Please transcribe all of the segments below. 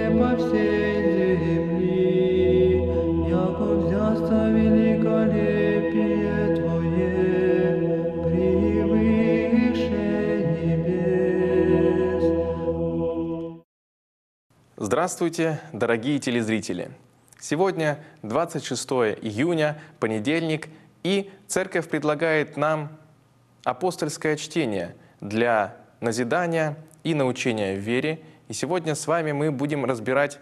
по всей земли, яко взясться великолепие Твое превыше небес. Здравствуйте, дорогие телезрители! Сегодня 26 июня, понедельник, и Церковь предлагает нам апостольское чтение для назидания и научения в вере. И сегодня с вами мы будем разбирать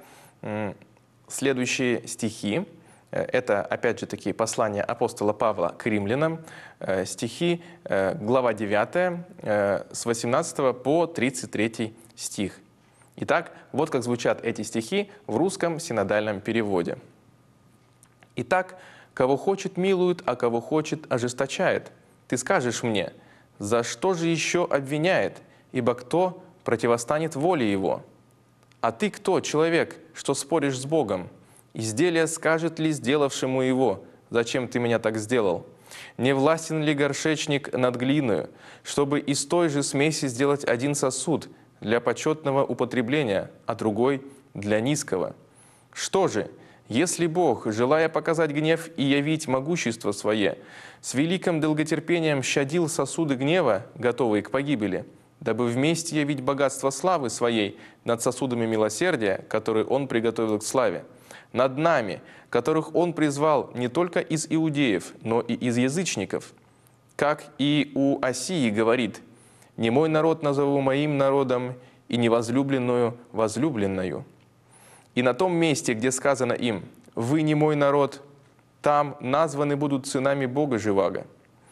следующие стихи. Это, опять же, такие послания апостола Павла к римлянам, стихи, глава 9, с 18 по 33 стих. Итак, вот как звучат эти стихи в русском синодальном переводе. «Итак, кого хочет, милует, а кого хочет, ожесточает. Ты скажешь мне, за что же еще обвиняет, ибо кто противостанет воле его? А ты кто, человек, что споришь с Богом? Изделие скажет ли сделавшему его, зачем ты меня так сделал? Не властен ли горшечник над глиною, чтобы из той же смеси сделать один сосуд для почетного употребления, а другой для низкого? Что же, если Бог, желая показать гнев и явить могущество свое, с великим долготерпением щадил сосуды гнева, готовые к погибели, дабы вместе явить богатство славы своей над сосудами милосердия, которые Он приготовил к славе, над нами, которых Он призвал не только из иудеев, но и из язычников, как и у Осии говорит: «Не мой народ назову моим народом, и невозлюбленную возлюбленною». И на том месте, где сказано им: «Вы не мой народ», там названы будут сынами Бога живаго.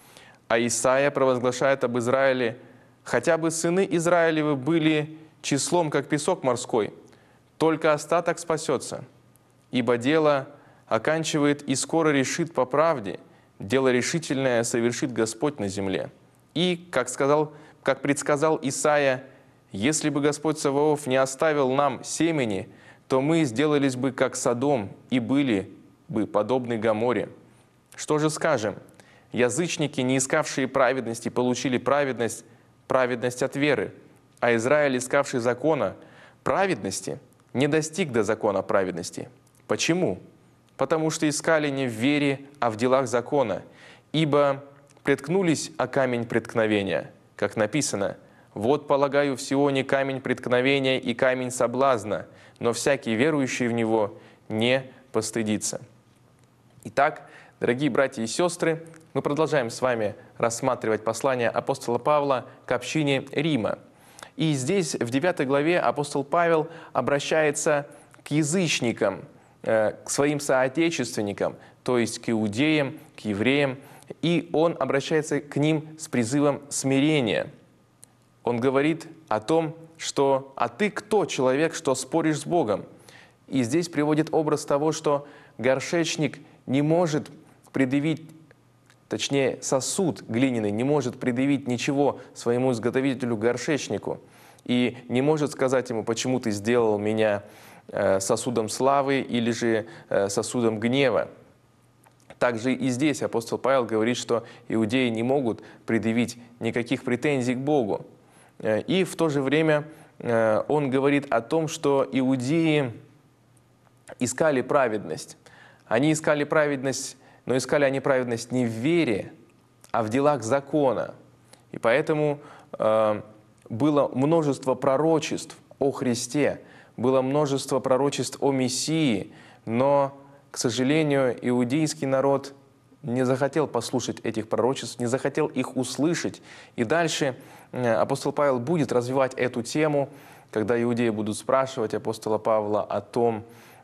А Исаия провозглашает об Израиле: «Хотя бы сыны Израилевы были числом, как песок морской, только остаток спасется. Ибо дело оканчивает и скоро решит по правде, дело решительное совершит Господь на земле». И, как предсказал Исаия: «Если бы Господь Саваоф не оставил нам семени, то мы сделались бы как Содом и были бы подобны Гоморе». Что же скажем? Язычники, не искавшие праведности, получили праведность от веры, а Израиль, искавший закона праведности, не достиг до закона праведности. Почему? Потому что искали не в вере, а в делах закона, ибо преткнулись о камень преткновения, как написано: «Вот полагаю в Сионе камень преткновения и камень соблазна, но всякий верующий в него не постыдится». Итак, дорогие братья и сестры, мы продолжаем с вами рассматривать послание апостола Павла к общине Рима. И здесь, в 9 главе, апостол Павел обращается к язычникам, к своим соотечественникам, то есть к иудеям, к евреям, и он обращается к ним с призывом смирения. Он говорит о том, что «а ты кто, человек, что споришь с Богом?» И здесь приводит образ того, что горшечник не может предъявить, точнее, сосуд глиняный не может предъявить ничего своему изготовителю горшечнику и не может сказать ему: «Почему ты сделал меня сосудом славы или же сосудом гнева?» Также и здесь апостол Павел говорит, что иудеи не могут предъявить никаких претензий к Богу. И в то же время он говорит о том, что иудеи искали праведность. Они искали праведность, но искали они праведность не в вере, а в делах закона. И поэтому было множество пророчеств о Христе, было множество пророчеств о Мессии, но, к сожалению, иудейский народ не захотел послушать этих пророчеств, не захотел их услышать. И дальше апостол Павел будет развивать эту тему, когда иудеи будут спрашивать апостола Павла о том,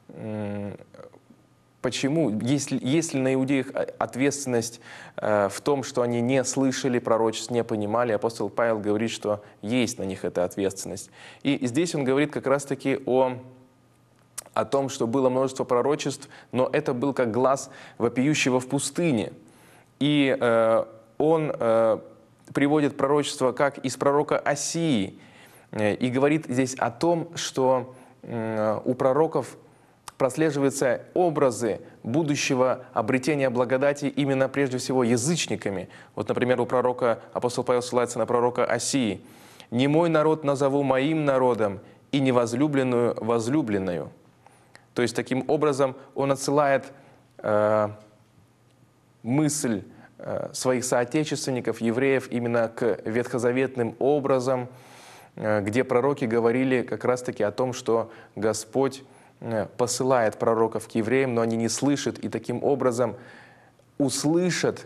почему, есть ли на иудеях ответственность в том, что они не слышали пророчеств, не понимали. Апостол Павел говорит, что есть на них эта ответственность. И здесь он говорит как раз-таки о том, что было множество пророчеств, но это был как глас вопиющего в пустыне. И он приводит пророчество как из пророка Осии и говорит здесь о том, что у пророков прослеживаются образы будущего обретения благодати именно прежде всего язычниками. Вот, например, у пророка, апостол Павел ссылается на пророка Осии: «Не мой народ назову моим народом, и невозлюбленную возлюбленную». То есть, таким образом, он отсылает мысль своих соотечественников, евреев, именно к ветхозаветным образам, где пророки говорили как раз-таки о том, что Господь посылает пророков к евреям, но они не слышат, и таким образом услышат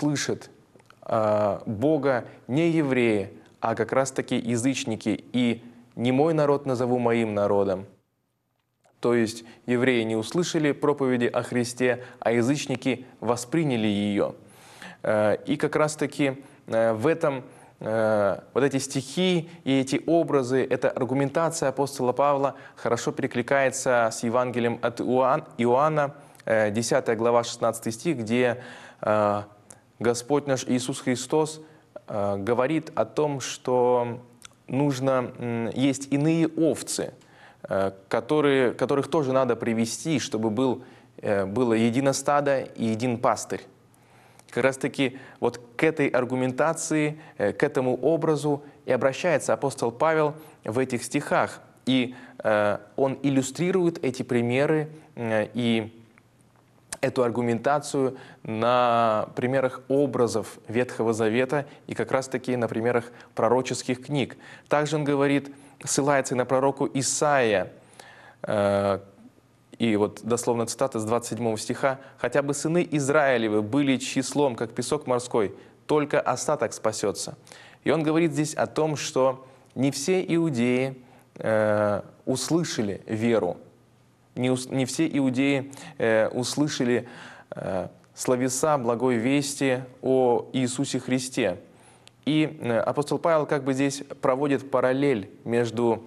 Бога не евреи, а как раз-таки язычники. И не мой народ назову моим народом. То есть евреи не услышали проповеди о Христе, а язычники восприняли ее. И как раз-таки в этом вот эти стихи и эти образы, эта аргументация апостола Павла хорошо перекликается с Евангелием от Иоанна, 10 глава, 16 стих, где Господь наш Иисус Христос говорит о том, что есть иные овцы, которых тоже надо привести, чтобы было едино стадо и един пастырь. Как раз-таки вот к этой аргументации, к этому образу и обращается апостол Павел в этих стихах. И он иллюстрирует эти примеры и эту аргументацию на примерах образов Ветхого Завета и как раз-таки на примерах пророческих книг. Также он говорит, ссылается на пророку Исаия, и вот дословно цитата с 27 стиха: «Хотя бы сыны Израилевы были числом, как песок морской, только остаток спасется». И он говорит здесь о том, что не все иудеи услышали веру, не все иудеи услышали словеса благой вести о Иисусе Христе. И апостол Павел как бы здесь проводит параллель между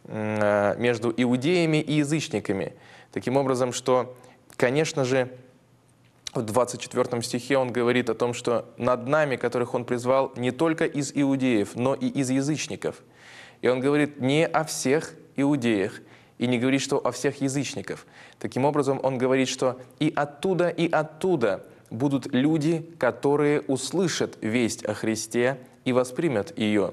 иудеями и язычниками. Таким образом, что, конечно же, в 24 стихе он говорит о том, что над нами, которых он призвал, не только из иудеев, но и из язычников. И он говорит не о всех иудеях, и не говорит, что о всех язычников. Таким образом, он говорит, что и оттуда будут люди, которые услышат весть о Христе и воспримут ее.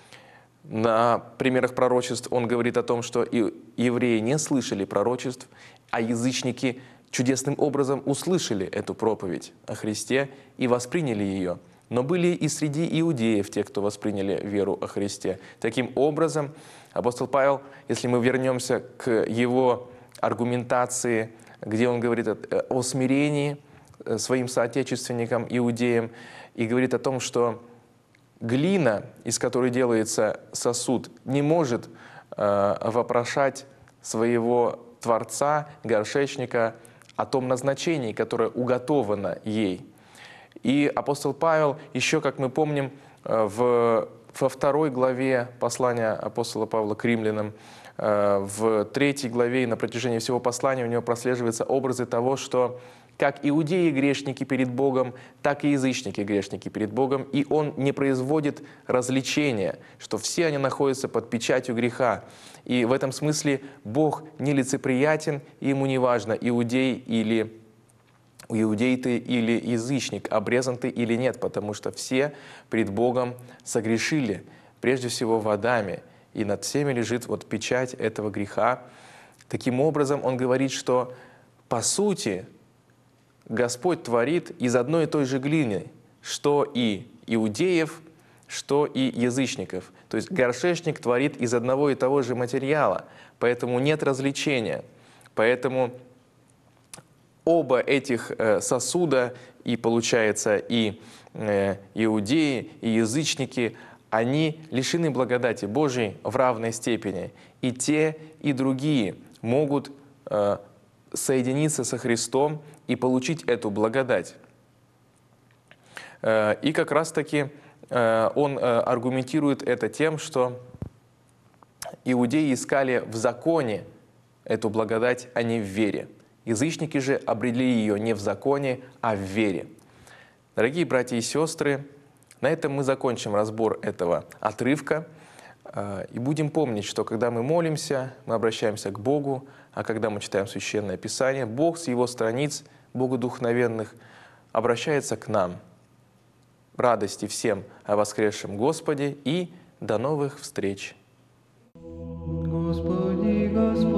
На примерах пророчеств он говорит о том, что и евреи не слышали пророчеств, а язычники чудесным образом услышали эту проповедь о Христе и восприняли ее. Но были и среди иудеев те, кто восприняли веру о Христе. Таким образом, апостол Павел, если мы вернемся к его аргументации, где он говорит о смирении своим соотечественникам, иудеям, и говорит о том, что глина, из которой делается сосуд, не может вопрошать своего Творца, горшечника, о том назначении, которое уготовано ей. И апостол Павел еще, как мы помним, во 2 главе послания апостола Павла к римлянам, в 3 главе и на протяжении всего послания у него прослеживаются образы того, что как иудеи грешники перед Богом, так и язычники грешники перед Богом, и он не производит развлечения, что все они находятся под печатью греха. И в этом смысле Бог нелицеприятен, и ему не важно, иудей ты или язычник, обрезан ты или нет, потому что все пред Богом согрешили, прежде всего в Адаме, и над всеми лежит вот печать этого греха. Таким образом, он говорит, что по сути Господь творит из одной и той же глины, что и иудеев, что и язычников. То есть горшечник творит из одного и того же материала, поэтому нет развлечения. Поэтому оба этих сосуда, и получается и иудеи, и язычники, они лишены благодати Божией в равной степени. И те, и другие могут соединиться со Христом и получить эту благодать. И как раз-таки он аргументирует это тем, что иудеи искали в законе эту благодать, а не в вере. Язычники же обрели ее не в законе, а в вере. Дорогие братья и сестры, на этом мы закончим разбор этого отрывка. И будем помнить, что когда мы молимся, мы обращаемся к Богу, а когда мы читаем Священное Писание, Бог с Его страниц, богодухновенных, обращается к нам. Радости всем о воскресшем Господе и до новых встреч! Господи. Господь